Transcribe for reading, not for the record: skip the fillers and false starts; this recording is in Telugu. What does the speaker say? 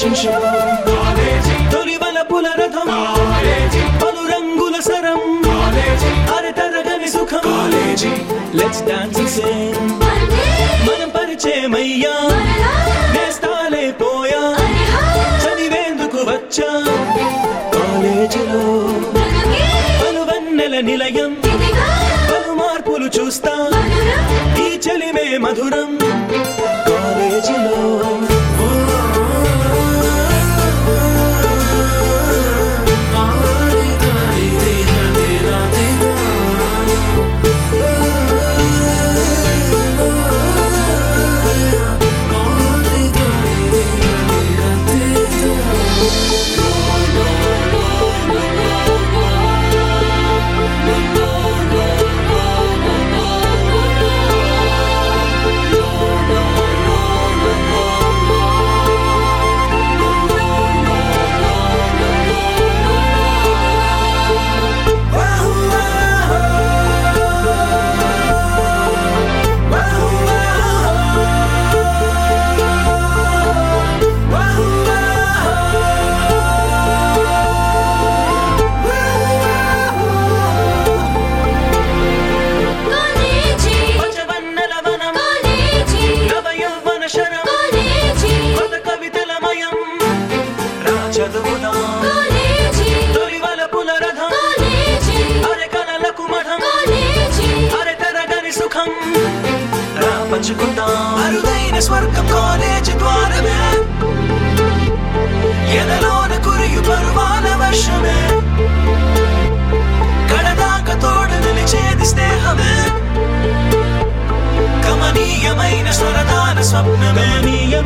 సంతోషించుకో తొలివల పులరథం పలు రంగుల సరం అరే తరగని సుఖం లెట్స్ డాన్స్ అండ్ సింగ్ మనం పరిచయమయ్యా నేస్తాలే పోయా చదివేందుకు వచ్చా కాలేజీలో పలు వన్నెల నిలయం పలు మార్పులు చూస్తా ఈ చలిమే మధురం కాలేజీలో తొలివల పులరథం అరే కలలకు మఠం అరే తరగని సుఖం రా పంచుకుందాం అరుదైన స్వర్గం కాలేజీ ద్వారమే ఎదలోన కురియు పరువాల వర్షమే కడదాక తోడ నిలిచేది స్నేహమే కమనీయమైన స్వరదాన స్వప్నమే